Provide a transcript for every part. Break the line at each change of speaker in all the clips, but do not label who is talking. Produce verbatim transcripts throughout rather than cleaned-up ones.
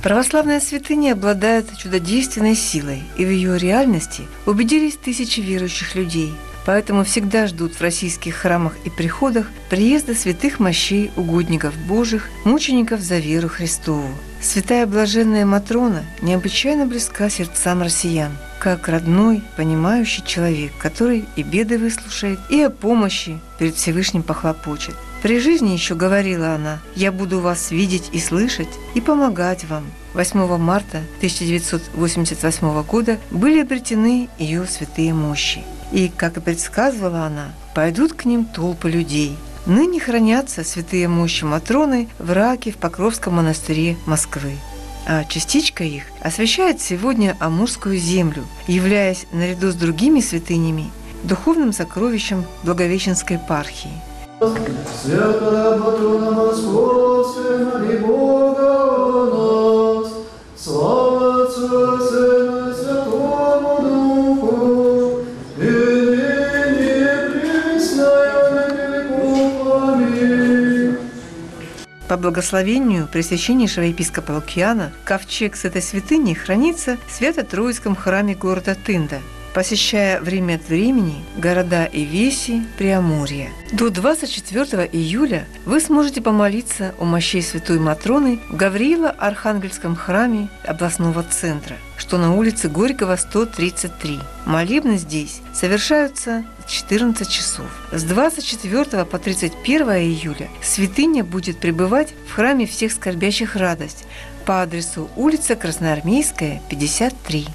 Православная святыня обладает чудодейственной силой, и в ее реальности убедились тысячи верующих людей. Поэтому всегда ждут в российских храмах и приходах приезда святых мощей угодников Божьих, мучеников за веру Христову. Святая блаженная Матрона необычайно близка сердцам россиян, как родной, понимающий человек, который и беды выслушает, и о помощи перед Всевышним похлопочет. При жизни еще говорила она: «Я буду вас видеть и слышать, и помогать вам». восьмого марта тысяча девятьсот восемьдесят восьмого года были обретены ее святые мощи. И, как и предсказывала она, пойдут к ним толпы людей. Ныне хранятся святые мощи Матроны в Раке в Покровском монастыре Москвы. А частичка их освящает сегодня Амурскую землю, являясь наряду с другими святынями духовным сокровищем Благовещенской епархии.
Святая Матрона Московская, моли Бога о нас, слава Отцу и Сыну и Святому Духу, и ныне пресно и во веки веков. Аминь.
По благословению Пресвященнейшего епископа Лукиана ковчег с этой святыней хранится в Свято-Троицком храме города Тында, посещая время от времени города и веси Преамурья. До двадцать четвёртого июля вы сможете помолиться у мощей Святой Матроны в Гавриило-Архангельском храме областного центра, что на улице Горького, сто тридцать три. Молебны здесь совершаются в четырнадцать часов. С двадцать четвёртого по тридцать первое июля святыня будет пребывать в храме всех скорбящих радость по адресу улица Красноармейская, пятьдесят три.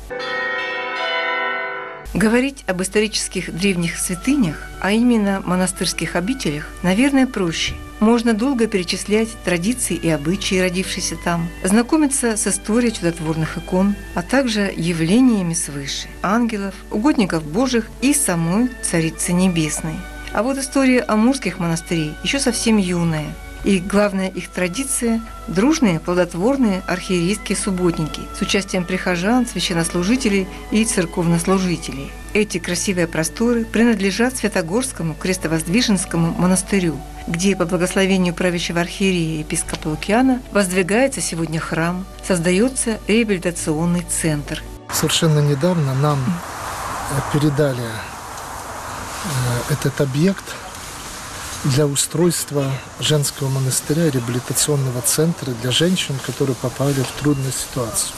Говорить об исторических древних святынях, а именно монастырских обителях, наверное, проще. Можно долго перечислять традиции и обычаи, родившиеся там, знакомиться с историей чудотворных икон, а также явлениями свыше, ангелов, угодников Божьих и самой Царицы Небесной. А вот история амурских монастырей еще совсем юная. И главная их традиция – дружные, плодотворные архиерейские субботники с участием прихожан, священнослужителей и церковнослужителей. Эти красивые просторы принадлежат Святогорскому Крестовоздвиженскому монастырю, где по благословению правящего архиерея епископа Лукиана воздвигается сегодня храм, создается реабилитационный центр.
Совершенно недавно нам передали этот объект для устройства женского монастыря, реабилитационного центра для женщин, которые попали в трудную ситуацию.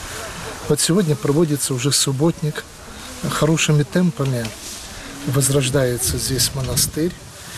Вот сегодня проводится уже субботник. Хорошими темпами возрождается здесь монастырь.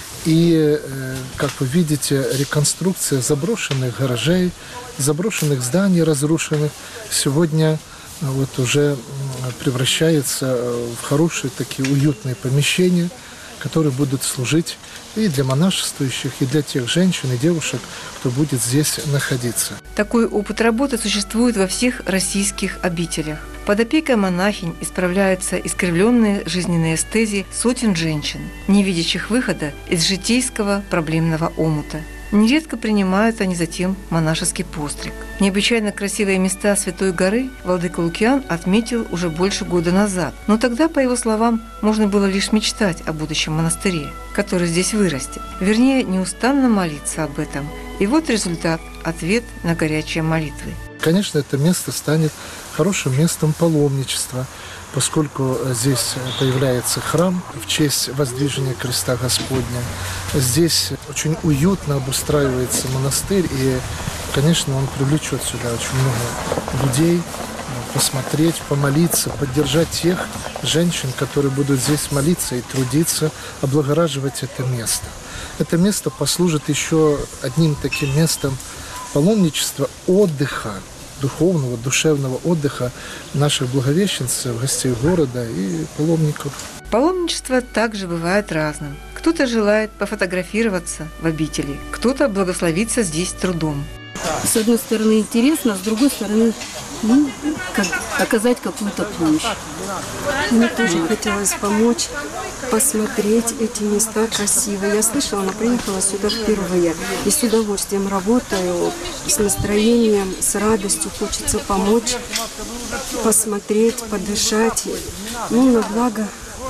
И, как вы видите, реконструкция заброшенных гаражей, заброшенных зданий разрушенных сегодня вот уже превращается в хорошие такие уютные помещения, которые будут служить и для монашествующих, и для тех женщин и девушек, кто будет здесь находиться.
Такой опыт работы существует во всех российских обителях. Под опекой монахинь исправляются искривленные жизненные эстези сотен женщин, не видящих выхода из житейского проблемного омута. Нередко принимают они затем монашеский постриг. Необычайно красивые места Святой горы владыка Лукиан отметил уже больше года назад. Но тогда, по его словам, можно было лишь мечтать о будущем монастыре, который здесь вырастет. Вернее, неустанно молиться об этом. И вот результат – ответ на горячие молитвы.
Конечно, это место станет хорошим местом паломничества, поскольку здесь появляется храм в честь воздвижения креста Господня. Здесь очень уютно обустраивается монастырь, и, конечно, он привлечет сюда очень много людей посмотреть, помолиться, поддержать тех женщин, которые будут здесь молиться и трудиться, облагораживать это место. Это место послужит еще одним таким местом паломничества, отдыха, духовного, душевного отдыха наших благовещенцев, гостей города и паломников.
Паломничество также бывает разным. Кто-то желает пофотографироваться в обители, кто-то благословиться здесь трудом.
С одной стороны интересно, с другой стороны ну, как, оказать какую-то помощь. Мне тоже хотелось помочь, посмотреть эти места красивые. Я слышала, она приехала сюда впервые. И с удовольствием работаю, с настроением, с радостью. Хочется помочь, посмотреть, подышать. Ну, на благо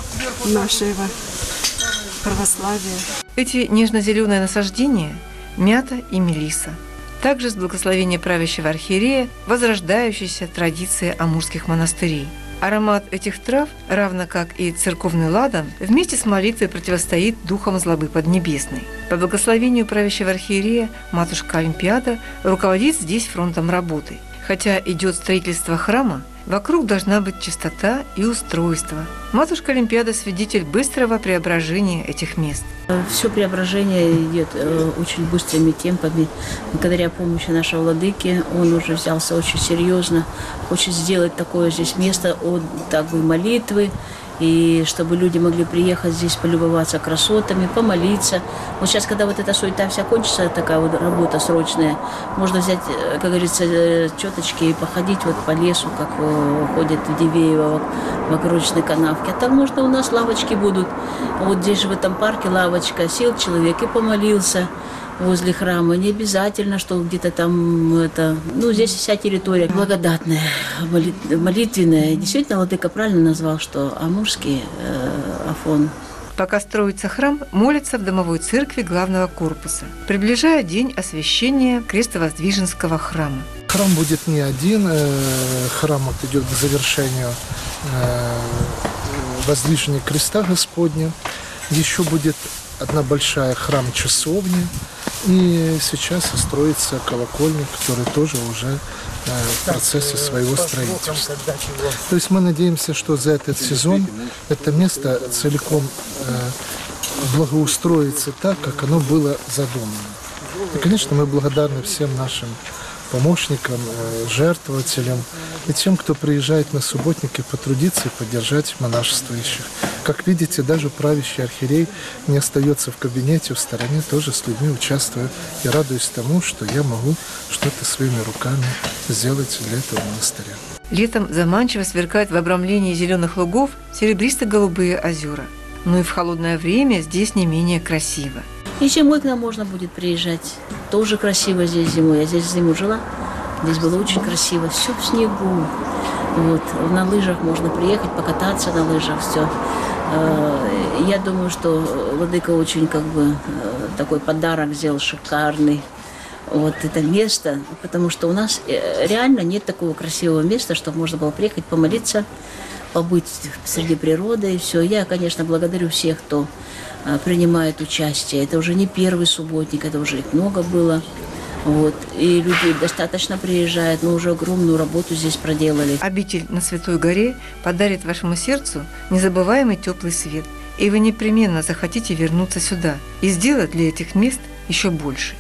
нашего православия.
Эти нежно-зеленые насаждения – мята и мелиса. также с благословения правящего архиерея возрождающейся традиции амурских монастырей. Аромат этих трав, равно как и церковный ладан, вместе с молитвой противостоит духам злобы поднебесной. По благословению правящего архиерея матушка Олимпиада руководит здесь фронтом работы. Хотя идет строительство храма, вокруг должна быть чистота и устройство. Матушка Олимпиада – свидетель быстрого преображения этих мест.
Все преображение идет очень быстрыми темпами. Благодаря помощи нашего владыки он уже взялся очень серьезно, хочет сделать такое здесь место от так бы молитвы, и чтобы люди могли приехать здесь полюбоваться красотами, помолиться. Вот сейчас, когда вот эта суета вся кончится, такая вот работа срочная, можно взять, как говорится, четочки и походить вот по лесу, как ходят в Дивеево, в огородочной канавке. А там можно у нас лавочки будут. Вот здесь же в этом парке лавочка. Сел человек и помолился возле храма. Не обязательно, что где-то там это... Ну, здесь вся территория благодатная, молитвенная. Действительно, владыка правильно назвал, что амурский э, Афон.
Пока строится храм, молятся в домовой церкви главного корпуса, приближая день освящения Крестовоздвиженского храма.
Храм будет не один, храм вот идет к завершению воздвижения креста Господня. Еще будет одна большая храм-часовня, и сейчас строится колокольня, который тоже уже в процессе своего строительства. То есть мы надеемся, что за этот сезон это место целиком благоустроится так, как оно было задумано. И, конечно, мы благодарны всем нашим помощникам, жертвователям и тем, кто приезжает на субботники потрудиться и поддержать монашествующих. Как видите, даже правящий архиерей не остается в кабинете в стороне, тоже с людьми участвую и радуюсь тому, что я могу что-то своими руками сделать для этого монастыря.
Летом заманчиво сверкают в обрамлении зеленых лугов серебристо-голубые озера. Но и в холодное время здесь не менее красиво.
И зимой к нам можно будет приезжать. Тоже красиво здесь зимой. Я здесь зиму жила. Здесь было очень красиво. Все в снегу. Вот. На лыжах можно приехать, покататься на лыжах. Все. Я думаю, что владыка очень как бы такой подарок сделал шикарный. Вот это место, потому что у нас реально нет такого красивого места, чтобы можно было приехать, помолиться, побыть среди природы и все. Я, конечно, благодарю всех, кто принимает участие. Это уже не первый субботник, это уже их много было. Вот. И люди достаточно приезжают, но уже огромную работу здесь проделали.
Обитель на Святой горе подарит вашему сердцу незабываемый теплый свет, и вы непременно захотите вернуться сюда и сделать для этих мест еще больше.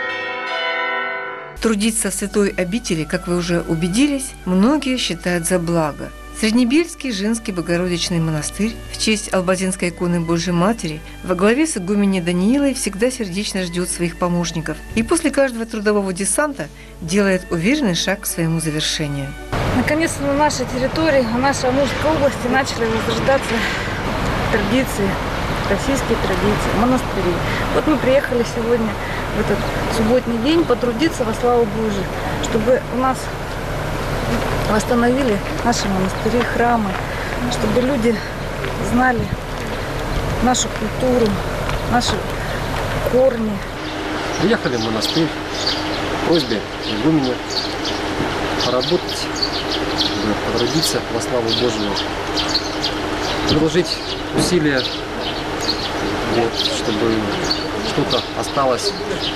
Трудиться в святой обители, как вы уже убедились, многие считают за благо. Среднебельский женский Богородичный монастырь в честь Албазинской иконы Божьей Матери во главе с игуменей Даниилой всегда сердечно ждет своих помощников и после каждого трудового десанта делает уверенный шаг к своему завершению.
Наконец-то на нашей территории, в нашей Амурской области начали возрождаться традиции, российские традиции, монастыри. Вот мы приехали сегодня в этот субботний день потрудиться во славу Божию, чтобы у нас восстановили наши монастыри, храмы, чтобы люди знали нашу культуру, наши корни.
Приехали в монастырь по просьбе игумени поработать, потрудиться во славу Божию, приложить усилия, вот, чтобы что-то осталось,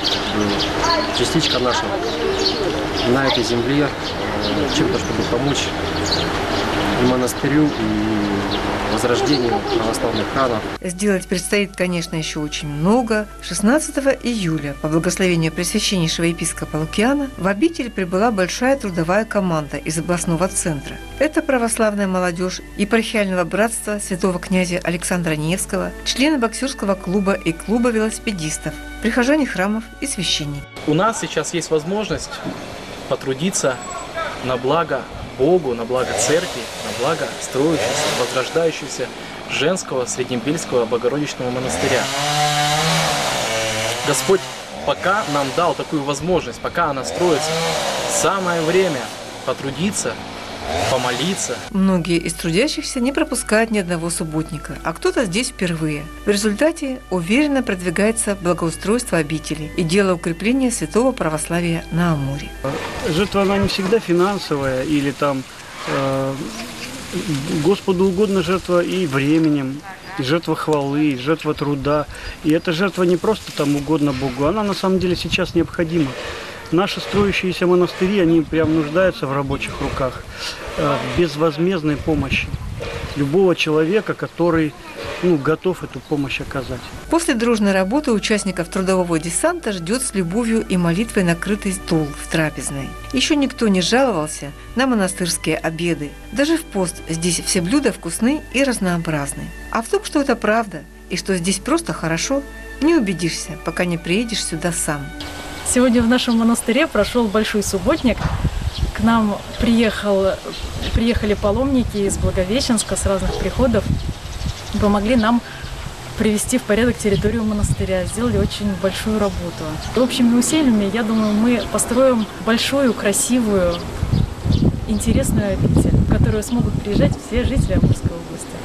частичка наша на этой земле, чем-то, чтобы помочь и монастырю, и возрождению православных храмов.
Сделать предстоит, конечно, еще очень много. шестнадцатого июля по благословению Пресвященнейшего епископа Лукиана в обитель прибыла большая трудовая команда из областного центра. Это православная молодежь епархиального братства святого князя Александра Невского, члены боксерского клуба и клуба велосипедистов, прихожане храмов и священники.
У нас сейчас есть возможность потрудиться на благо Богу, на благо церкви, на благо строящегося, возрождающегося женского Среднебельского Богородичного монастыря. Господь пока нам дал такую возможность, пока она строится, самое время потрудиться помолиться.
Многие из трудящихся не пропускают ни одного субботника, а кто-то здесь впервые. В результате уверенно продвигается благоустройство обители и дело укрепления святого православия на Амуре.
Жертва, она не всегда финансовая или там э, Господу угодно жертва и временем, и жертва хвалы, и жертва труда. И эта жертва не просто там угодно Богу, она на самом деле сейчас необходима. Наши строящиеся монастыри, они прям нуждаются в рабочих руках, э, безвозмездной помощи любого человека, который ну, готов эту помощь оказать.
После дружной работы участников трудового десанта ждет с любовью и молитвой накрытый стол в трапезной. Еще никто не жаловался на монастырские обеды. Даже в пост здесь все блюда вкусны и разнообразны. А в том, что это правда и что здесь просто хорошо, не убедишься, пока не приедешь сюда сам.
Сегодня в нашем монастыре прошел большой субботник. К нам приехал, приехали паломники из Благовещенска, с разных приходов. Помогли нам привести в порядок территорию монастыря. Сделали очень большую работу. Общими усилиями, я думаю, мы построим большую, красивую, интересную обитель, в которую смогут приезжать все жители Амурской области.